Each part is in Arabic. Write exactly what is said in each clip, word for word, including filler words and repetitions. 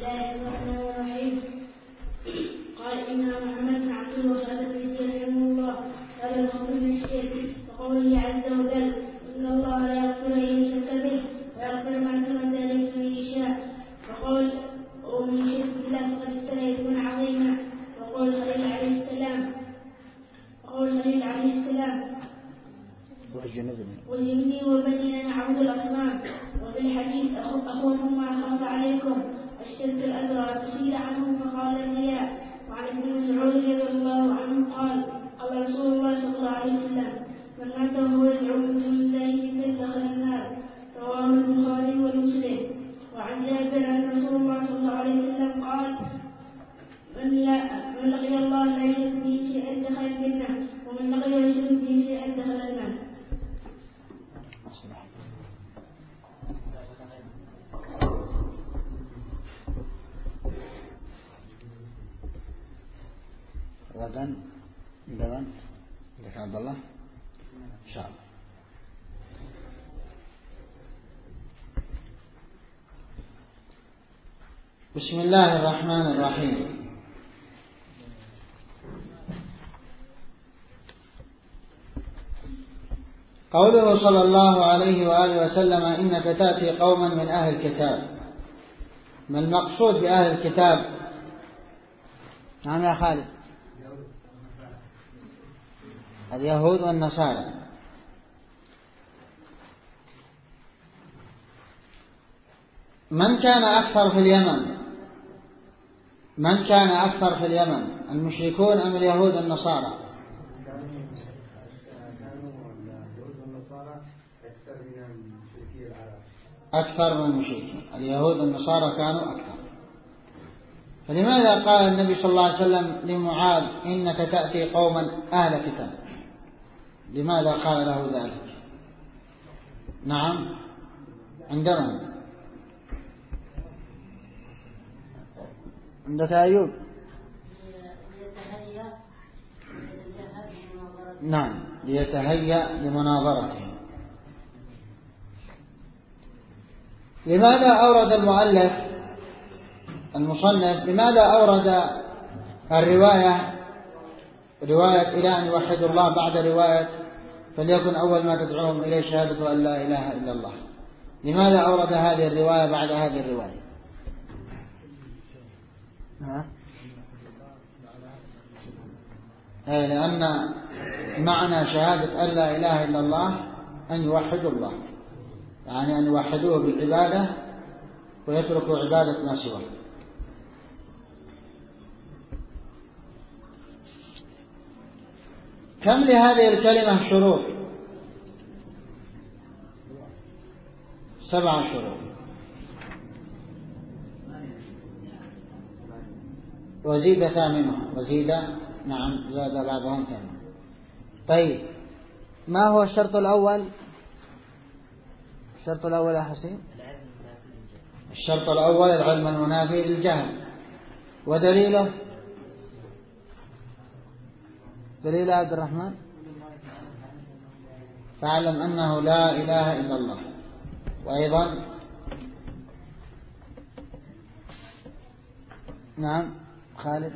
الله الرحمن الرحيم. قال إمام محمد بن عبد الوهاب النجدي رحمه الله قال الخوف من الشرك وقوله عز وجل إن الله لا يغفر أن يشرك به ويغفر ما دون ذلك من يشاء. وقول ومن شرك بالله فقد افترى إثما عظيما. وقول خليل عليه السلام وقول خليل عليه السلام وجنبني وبني أن نعبد الأصنام. وفي الحديث أخوكم ما أخاف عليكم الشرك الأكبر فسئل عنه فقال الرياء. وعن ابن مسعود رضي الله عنه قال قال رسول الله صلى الله عليه وسلم من مات وهو يدعو من دون الله مثل دخل النار. رواه البخاري ومسلم. وعن جابر أن رسول الله صلى الله عليه وسلم قال من لقي الله لا يشرك به شيئا دخل الجنة ومن لقي يشرك به شيئا دخل النار. غدا غدا لك عبد الله إن شاء الله. بسم الله الرحمن الرحيم. قوله صلى الله عليه وآله وسلم إنك تأتي قوما من أهل الكتاب. ما المقصود بأهل الكتاب؟ نعم يا خالد. اليهود والنصارى. من كان أكثر في اليمن؟ من كان أكثر في اليمن المشركون أم اليهود والنصارى؟ أكثر من المشركين. اليهود والنصارى كانوا أكثر. فلماذا قال النبي صلى الله عليه وسلم لمعاذ إنك تأتي قوما أهل كتاب؟ لماذا قال له ذلك؟ نعم عندنا عندك أيوب. نعم ليتهيأ لمناظرته. لماذا أورد المؤلف المصنف لماذا أورد الرواية رواية إلى أن يوحدوا الله بعد رواية فليكن أول ما تدعوهم إليه شهادة أن لا إله إلا الله؟ لماذا أورد هذه الرواية بعد هذه الرواية؟ ها؟ أي لأن معنى شهادة أن لا إله إلا الله أن يوحدوا الله، يعني أن يوحدوه بالعبادة ويتركوا عبادة ما سواه. كم لهذه الكلمة شروط؟ سبع شروط. وزيد ثامنها وزيد نعم زاد بعضهم ثامنها. طيب ما هو الشرط الأول؟ الشرط الأول يا حسين. الشرط الأول العلم المنافي للجهل. ودليله دليل عبد الرحمن فاعلم أنه لا إله إلا الله. وأيضا نعم خالد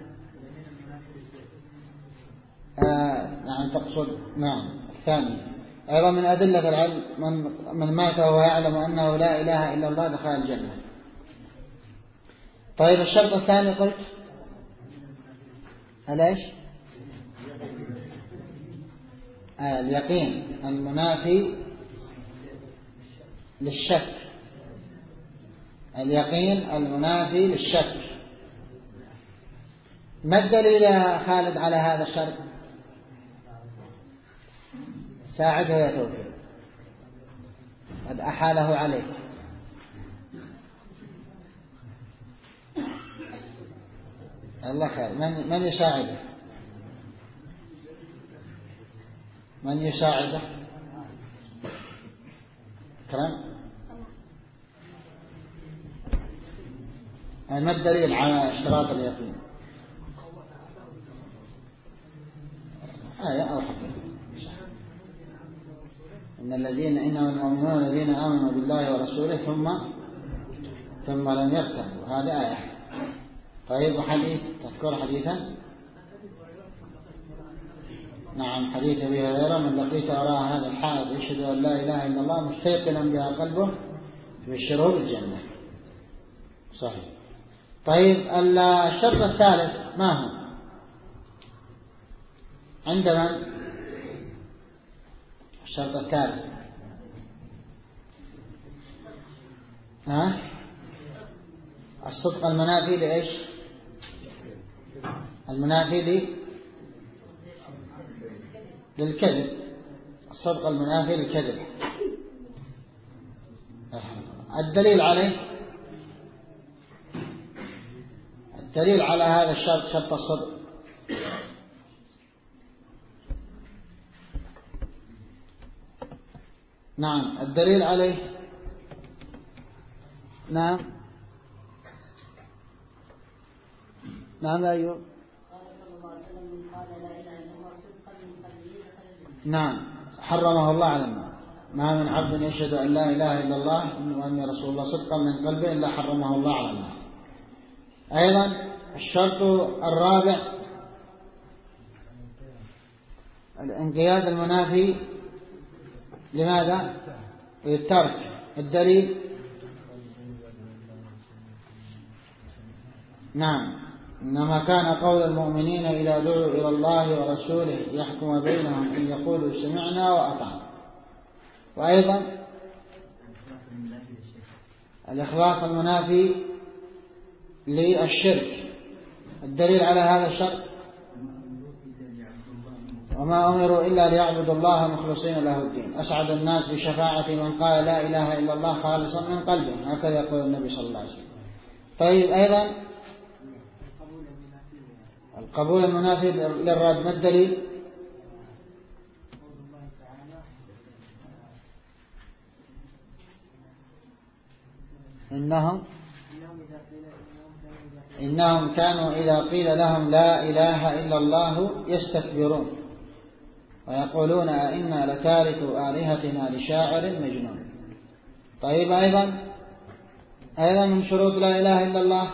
آه نعم تقصد نعم الثاني أيضا من أدلة العلم من, من مات وهو يعلم أنه لا إله إلا الله دخل الجنة. طيب الشرط الثاني قلت أليش آه اليقين المنافي للشك. اليقين المنافي للشك. ما الدليل يا خالد على هذا الشرط؟ ساعده يا توفيق قد أحاله عليك. الله خير. من, من يساعده؟ من يساعده؟ كرم. ما الدليل على اشتراط اليقين؟ آية أو حديث. إن الذين إنما المؤمنون الذين آمنوا بالله ورسوله ثم ثم لم يرتابوا. هذه آية طيب وحديث تذكر حديثا؟ نعم حديث أبي هريرة من لقيت وراء هذا الحائط يشهد أن لا إله إلا الله مستيقنا بها قلبه يبشره بالجنة. صحيح. طيب الشرط الثالث ما هو عندما الشرط الثالث ها الصدق المنافي لإيش؟ المنافي لي للكذب. الصدق المنافي للكذب. الدليل عليه الدليل على هذا الشرط شرط الصدق نعم الدليل عليه نعم نعم أيوه نعم حرمه الله على النار. ما من عبد يشهد أن لا إله إلا الله وأني رسول الله صدقا من قلبه إلا حرمه الله على النار. أيضا الشرط الرابع الانقياد المنافي لماذا؟ للترك. الدليل نعم إنما كان قول المؤمنين إذا دعوا إلى الله ورسوله يحكم بينهم أن يقولوا سمعنا وأطعنا. وأيضا الإخلاص المنافي للشرك. الدليل على هذا الشرط وما أمروا إلا ليعبدوا الله مخلصين له الدين. أسعد الناس بشفاعة من قال لا إله إلا الله خالصا من قلبه، هكذا يقول النبي صلى الله عليه وسلم. طيب أيضا القبول المنافي للرد. ما الدليل؟ إنهم إنهم كانوا إذا قيل لهم لا إله إلا الله يستكبرون ويقولون أئنا لتاركوا آلهتنا لشاعر مجنون. طيب أيضا أيضا من شروط لا إله إلا الله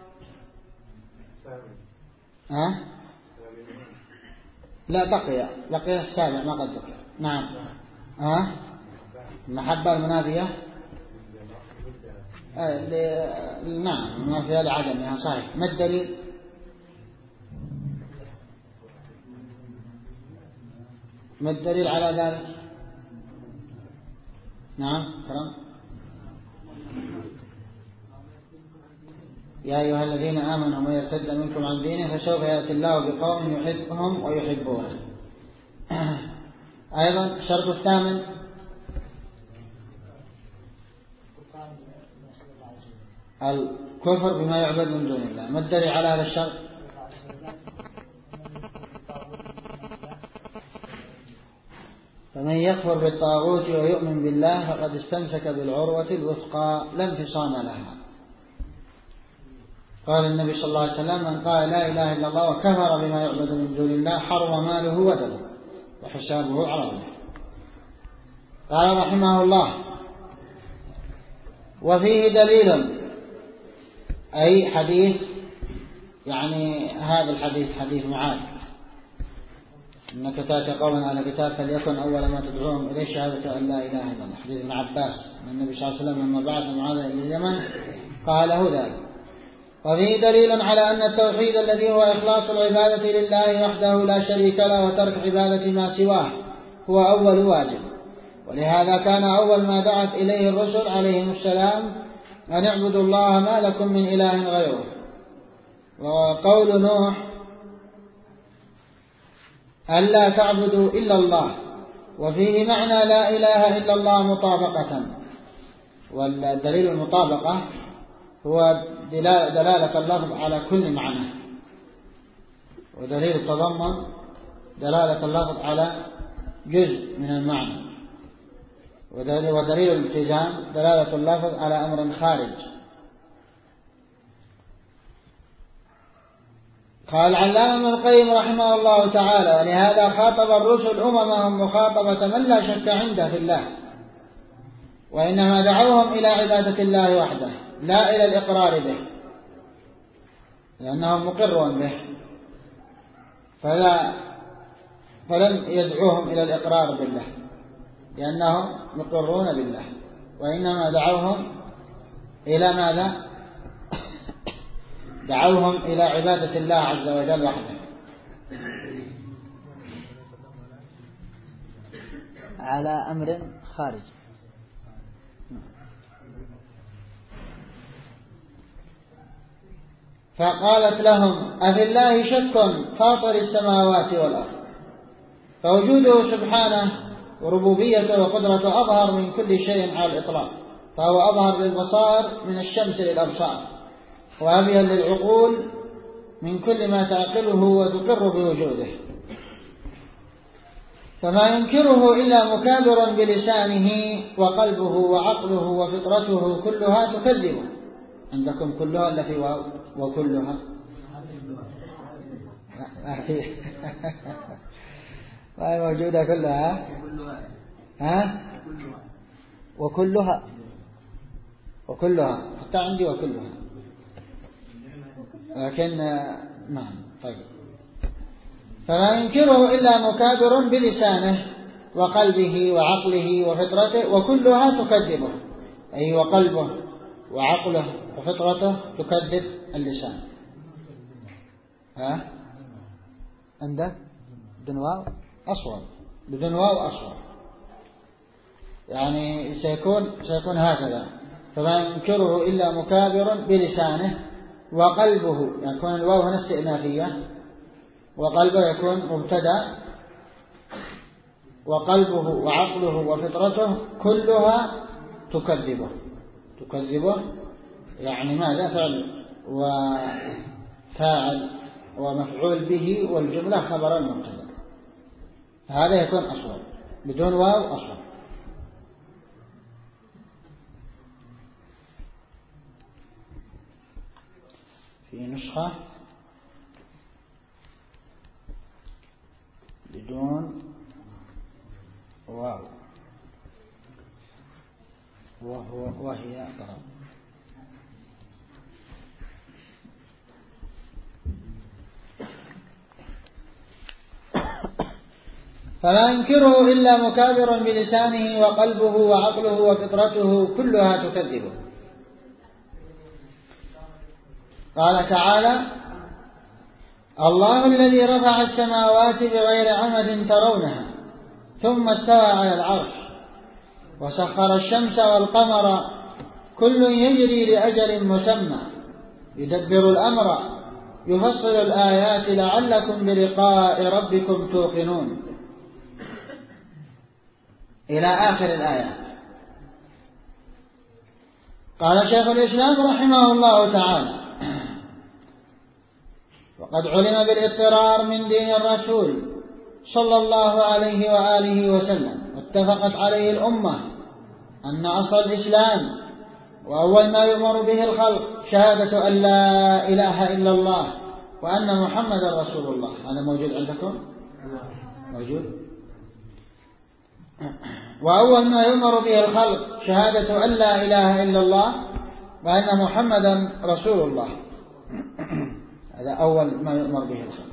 ها؟ لا بقي بقي السابع ما قد ذكر. نعم ها المحبة المنافية آه نعم المنافية لعدمها. صحيح. ما الدليل؟ ما الدليل على ذلك؟ نعم كرم. يا أيها الذين آمنوا من يرتد منكم عن دينه فسوف يأتي الله بقوم يحبهم ويحبونه. أيضا الشرط الثامن الكفر بما يعبد من دون الله. ما الدليل على هذا الشرط؟ فمن يكفر بالطاغوت ويؤمن بالله فقد استمسك بالعروة الوثقى لا انفصام لها. قال النبي صلى الله عليه وسلم من قال لا إله إلا الله وكفر بما يعبد من دون الله حرم ماله ودمه وحسابه على الله. قال رحمه الله وفيه دليل أي حديث يعني هذا الحديث حديث معاذ إنك تأتي قوما على كتاب فليكن أول ما تدعوهم إليه شهادة أن لا إله إلا الله. حديث ابن عباس من النبي صلى الله عليه وسلم لما بعث معاذ إلى اليمن قال له ذلك. وفيه دليل على أن التوحيد الذي هو إخلاص العبادة لله وحده لا شريك له وترك عبادة ما سواه هو أول واجب. ولهذا كان أول ما دعت إليه الرسل عليهم السلام أن اعبدوا الله ما لكم من إله غيره. وقول نوح ألا تعبدوا إلا الله وفيه معنى لا إله إلا الله مطابقة. والدليل المطابقة هو دلالة اللفظ على كل معنى ودليل التضمن دلالة اللفظ على جزء من المعنى ودليل الالتزام دلالة اللفظ على أمر خارج. قال علامة ابن القيم رحمه الله تعالى ولهذا خاطب الرسل أممهم مخاطبة من لا شك عنده في الله وإنما دعوهم إلى عبادة الله وحده لا إلى الإقرار به. لأنهم مقرون به، فلا فلم يدعوهم إلى الإقرار بالله لأنهم مقرون بالله، وإنما دعوهم إلى ماذا؟ دعوهم إلى عبادة الله عز وجل وحده على أمر خارج. فقالت لهم: أفي الله شك فاطر السماوات والأرض، فوجوده سبحانه وربوبيته وقدرته أظهر من كل شيء على الإطلاق، فهو أظهر للبصار من الشمس للأبصار، وأبين للعقول من كل ما تعقله وتقر بوجوده، فما ينكره إلا مكابر بلسانه، وقلبه وعقله وفطرته كلها تكذبه. عندكم كلها ولا في واو؟ وكلها ما هي موجودة كلها؟ ها؟ وكلها وكلها حتى عندي وكلها، لكن نعم. طيب، فما ينكره إلا مكابر بلسانه وقلبه وعقله وفطرته وكلها تكذبه، أي وقلبه وعقله وفطرته تكذب اللسان. ها؟ عندك بدون واو أصوب، بدون واو أصوب، يعني سيكون سيكون هكذا: فما ينكره إلا مكابر بلسانه وقلبه، يكون الواو هنا استئنافية، وقلبه يكون مبتدأ، وقلبه وعقله وفطرته كلها تكذبه. تكذبه يعني ماذا؟ فعل وفاعل ومفعول به، والجملة خبر المبتدأ. هذا يكون أصوب، بدون واو أصوب. في نسخة بدون واو وهو وهي ضرب. فلا ينكره إلا مكابر بلسانه وقلبه وعقله وفطرته كلها تكذبه. قال تعالى: الله الذي رفع السماوات بغير عمد ترونها ثم استوى على العرش وسخر الشمس والقمر كل يجري لأجل مسمى يدبر الأمر يفصل الآيات لعلكم بلقاء ربكم توقنون، إلى آخر الآيات. قال شيخ الإسلام رحمه الله تعالى: وقد علم بالاضطرار من دين الرسول صلى الله عليه وآله وسلم، واتفقت عليه الأمة، أن أصل الإسلام وأول ما يؤمر به الخلق شهادة أن لا إله إلا الله وأن محمد رسول الله. هذا موجود عندكم؟ موجود. وأول ما يؤمر به الخلق شهادة أن لا إله إلا الله وأن محمدا رسول الله. هذا أول ما يؤمر به الخلق،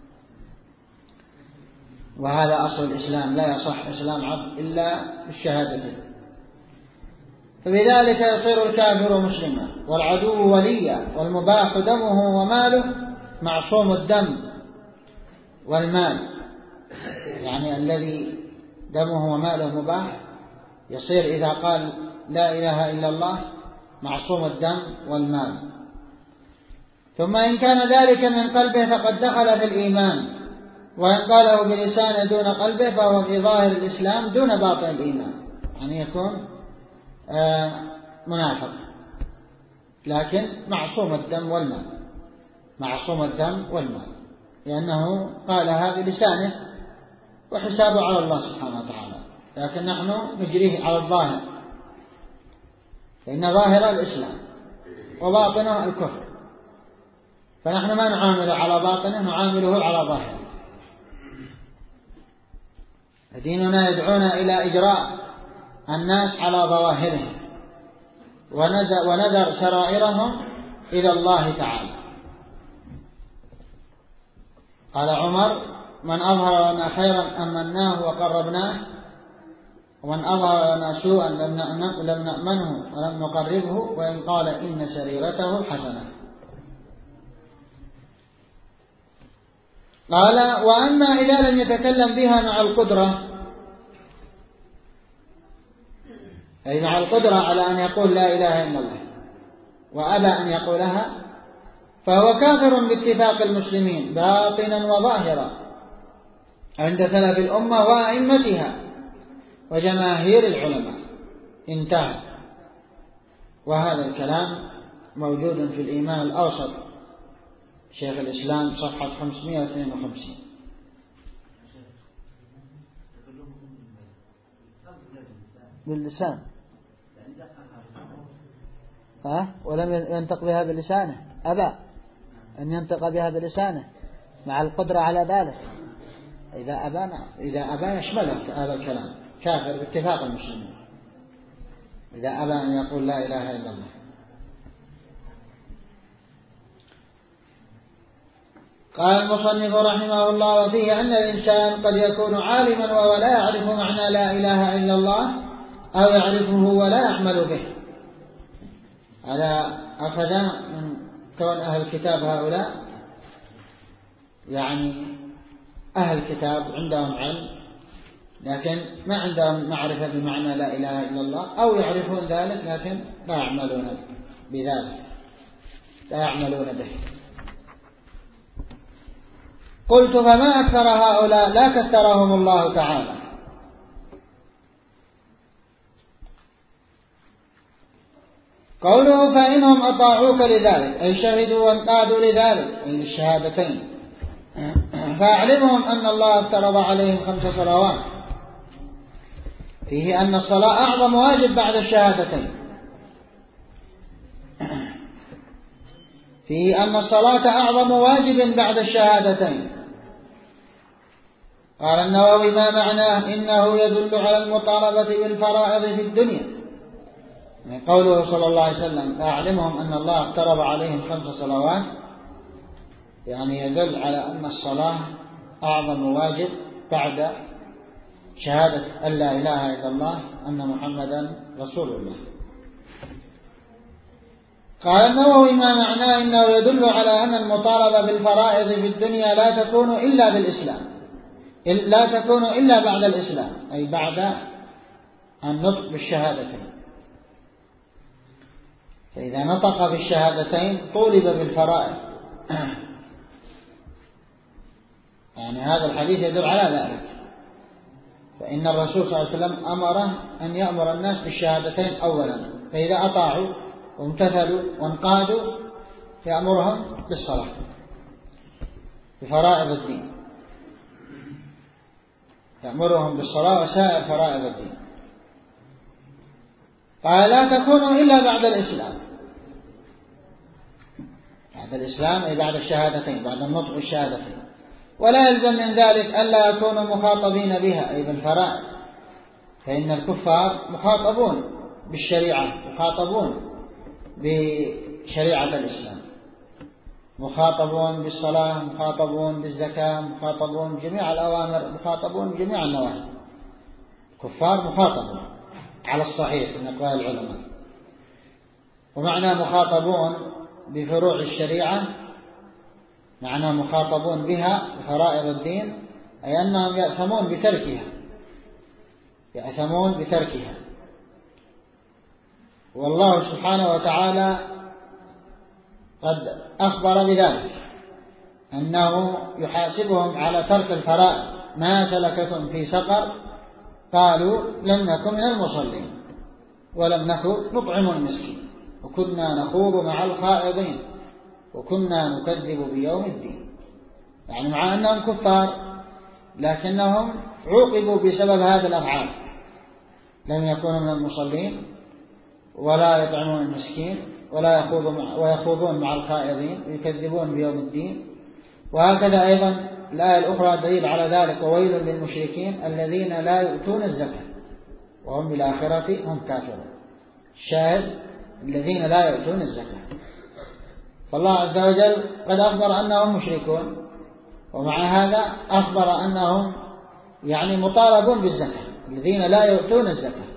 وهذا أصل الإسلام. لا يصح إسلام عبد إلا بالشهادتين، فبذلك يصير الكافر مسلما والعدو وليا والمباح دمه وماله معصوم الدم والمال. يعني الذي دمه وماله مباح يصير إذا قال لا إله إلا الله معصوم الدم والمال. ثم إن كان ذلك من قلبه فقد دخل في الإيمان، وإن قاله بلسانه دون قلبه فهو في ظاهر الإسلام دون باطن الإيمان، يعني يكون آه منافق، لكن معصوم الدم والمال، معصوم الدم والمال، لأنه قالها بلسانه وحسابه على الله سبحانه وتعالى، لكن نحن نجريه على الظاهر، فإن ظاهر الإسلام وباطنه الكفر، فنحن ما نعامله على باطنه، نعامله على ظاهره. ديننا يدعونا إلى إجراء الناس على ظواهرهم ونذر سرائرهم إلى الله تعالى. قال عمر: من أظهر لنا خيرا أمناه وقربناه، ومن أظهر لنا سوءا لم نأمنه ولم نقربه، وإن قال إن سريرته حسنة. قال: وأما إذا لم يتكلم بها مع القدرة، أي مع القدرة على أن يقول لا إله إلا الله وأبى أن يقولها، فهو كافر باتفاق المسلمين باطنا وظاهرا عند سلف الأمة وأئمتها وجماهير العلماء. انتهى. وهذا الكلام موجود في الإيمان الأوسط شيخ الإسلام صفحة خمسمائة واثنين وخمسين. باللسان ها؟ ولم ينطق بها بلسانه، أبى أن ينطق بها بلسانه مع القدرة على ذلك. إذا أبانا إذا أبى يشمله هذا الكلام، كافر باتفاق المسلمين إذا أبى أن يقول لا إله إلا الله. قال المصنف رحمه الله: وفيه أن الإنسان قد يكون عالما وهو لا يعرف معنى لا إله إلا الله، أو يعرفه ولا يعمل به. هذا أخذ من كون أهل الكتاب هؤلاء، يعني أهل الكتاب عندهم علم لكن ما عندهم معرفة بمعنى لا إله إلا الله، أو يعرفون ذلك لكن لا يعملون بذلك، لا يعملون به. قلت: فما أكثر هؤلاء؟ لا كثرهم الله تعالى. قوله: فإنهم أطاعوك لذلك، أي شهدوا وانقادوا لذلك، أي للشهادتين، فأعلمهم أن الله افترض عليهم خمس صلوات، فيه أن الصلاة أعظم واجب بعد الشهادتين، فيه أن الصلاة أعظم واجب بعد الشهادتين. قال النووي: ما معناه؟ إنه يدل على المطالبة بالفرائض في الدنيا، من قوله صلى الله عليه وسلم: فأعلمهم أن الله افترض عليهم خمس صلوات، يعني يدل على أن الصلاة أعظم واجب بعد شهادة أن لا إله إلا الله أن محمدا رسول الله. قال النووي: ما معناه؟ إنه يدل على أن المطالبة بالفرائض في الدنيا لا تكون إلا بالإسلام، لا تكون إلا بعد الإسلام، أي بعد النطق بالشهادتين. فإذا نطق بالشهادتين طولب بالفرائض، يعني هذا الحديث يدل على ذلك. فإن الرسول صلى الله عليه وسلم أمره أن يأمر الناس بالشهادتين أولا، فإذا أطاعوا وامتثلوا وانقادوا يأمرهم بالصلاة بفرائض الدين، يأمرهم بالصلاة وسائر فرائض الدين. قال: لا تكون إلا بعد الإسلام، بعد الإسلام أي بعد الشهادتين، بعد النطق بالشهادتين. ولا يلزم من ذلك ألا يكونوا مخاطبين بها، أي بالفرائض، فإن الكفار مخاطبون بالشريعة، مخاطبون بشريعة الإسلام، مخاطبون بالصلاة، مخاطبون بالزكاة، مخاطبون بجميع الأوامر، مخاطبون بجميع النواهي. الكفار مخاطبون على الصحيح من أقوال العلماء. ومعنى مخاطبون بفروع الشريعة، معنى مخاطبون بها بفرائض الدين، أي أنهم يأثمون بتركها، يأثمون بتركها. والله سبحانه وتعالى قد أخبر بذلك، أنه يحاسبهم على ترك الفرائض: ما سلككم في سقر؟ قالوا لم نكن من المصلين ولم نكن نطعم المسكين وكنا نخوض مع الخائضين وكنا نكذب بيوم الدين. يعني مع أنهم كفار لكنهم عوقبوا بسبب هذه الأفعال، لم يكونوا من المصلين ولا يطعمون المسكين ولا يخوضون ويخوضون مع الخائضين ويكذبون بيوم الدين. وهكذا أيضا الآية الأخرى دليل على ذلك: وويل للمشركين الذين لا يؤتون الزكاة وهم بالآخرة هم كافرون. الشاهد: الذين لا يؤتون الزكاة. فالله عز وجل قد أخبر أنهم مشركون ومع هذا أخبر أنهم يعني مطالبون بالزكاة، الذين لا يؤتون الزكاة،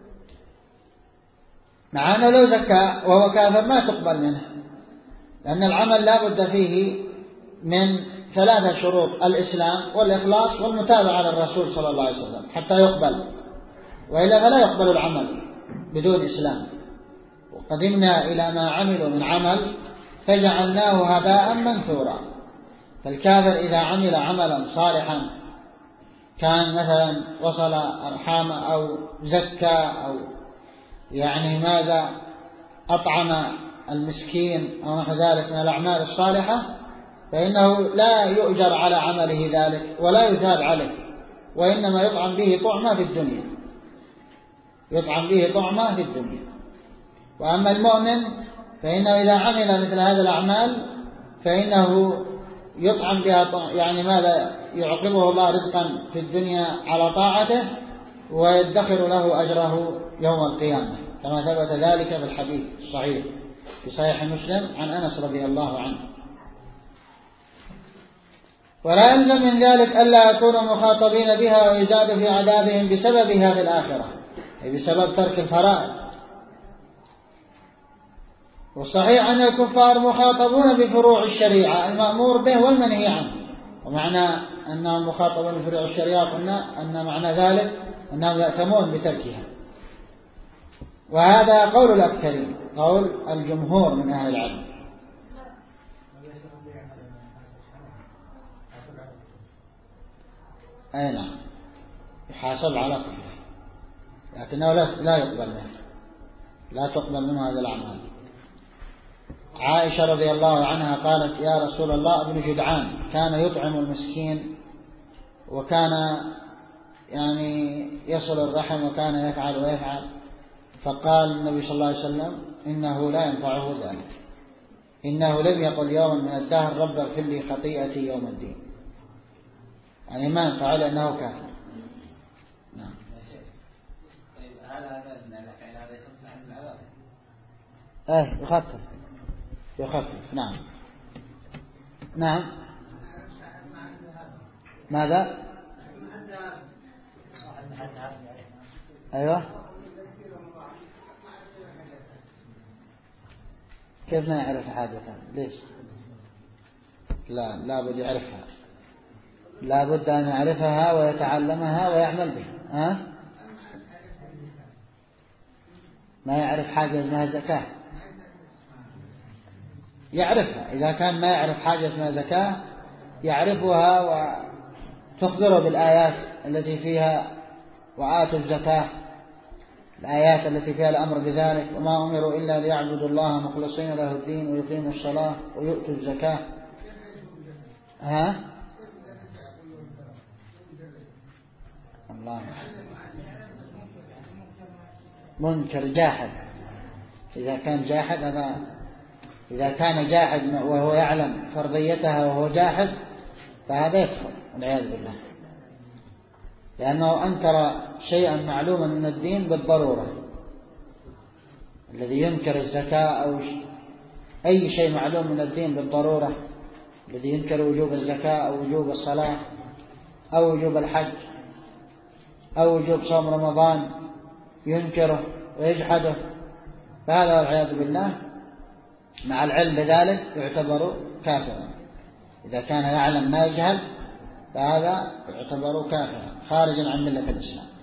مع أنه لو زكى وهو كافر ما تقبل منه، لأن العمل لا بد فيه من ثلاثة شروط: الإسلام والإخلاص والمتابعة للرسول صلى الله عليه وسلم حتى يقبل، وإلا فلا يقبل العمل بدون إسلام. وقدمنا إلى ما عملوا من عمل فجعلناه هباء منثورا. فالكافر إذا عمل عملا صالحا كان مثلا وصل أرحام أو زكى أو يعني ماذا أطعم المسكين أو نحو ذلك من الأعمال الصالحة، فإنه لا يؤجر على عمله ذلك ولا يثاب عليه، وإنما يطعم به طعمة في الدنيا، يطعم به طعمة في الدنيا. وأما المؤمن فإنه إذا عمل مثل هذه الأعمال فإنه يطعم بها يعني ماذا يعقبه الله رزقا في الدنيا على طاعته، ويدخر له أجره يوم القيامة، كما ثبت ذلك في الحديث الصحيح في صحيح مسلم عن أنس رضي الله عنه. ولا يلزم من ذلك ألا يكونوا مخاطبين بها ويزاد في عذابهم بسببها في الآخرة، أي بسبب ترك الفرائض. والصحيح أن الكفار مخاطبون بفروع الشريعة المأمور به والمنهي عنه، ومعنى أنهم مخاطبون بفروع الشريعة قلنا أن معنى ذلك أنهم يأثمون بتركها، وهذا قول الأكثرين، قول الجمهور من أهل العلم. أي نعم، يحاسب على كفره، لكنه لا يقبل منه، لا تقبل منه هذه الأعمال. عائشة رضي الله عنها قالت: يا رسول الله، ابن جدعان كان يطعم المسكين وكان يعني يصل الرحم وكان يفعل ويفعل، فقال النبي صلى الله عليه وسلم: إنه لا ينفعه ذلك، إنه لم يقل يوم من الدهر رب اغفر لي خطيئتي يوم الدين، يعني ما ينفع لأنه كافر. نعم. طيب هل هذا الفعل هذا يخفف عن العذاب؟ ايه يخفف يخفف نعم نعم. ماذا؟ أيوة. كيف لا يعرف حاجته؟ ليش؟ لا لا بد يعرفها، لا بد أن يعرفها ويتعلمها ويعمل بها. ها؟ ما يعرف حاجة اسمها زكاة، يعرفها. إذا كان ما يعرف حاجة اسمها زكاة يعرفها وتخبره بالآيات التي فيها وآتوا الزكاة، الآيات التي فيها الأمر بذلك: وما أمروا إلا ليعبدوا الله مخلصين له الدين ويقيموا الصلاة ويؤتوا الزكاة. ها؟ الله منكر جاحد. إذا كان جاحد هذا، إذا كان جاحد وهو يعلم فرضيتها وهو جاحد فهذا يكفر والعياذ بالله، لأنه أنكر شيئا معلوما من الدين بالضرورة. الذي ينكر الزكاة أو أي شيء معلوم من الدين بالضرورة، الذي ينكر وجوب الزكاة أو وجوب الصلاة أو وجوب الحج أو وجوب صوم رمضان ينكره ويجحده، فهذا والعياذ بالله مع العلم بذلك يعتبر كافرا. إذا كان يعلم ما يجهل فهذا يعتبر كافرا خارجا عن ملة الإسلام.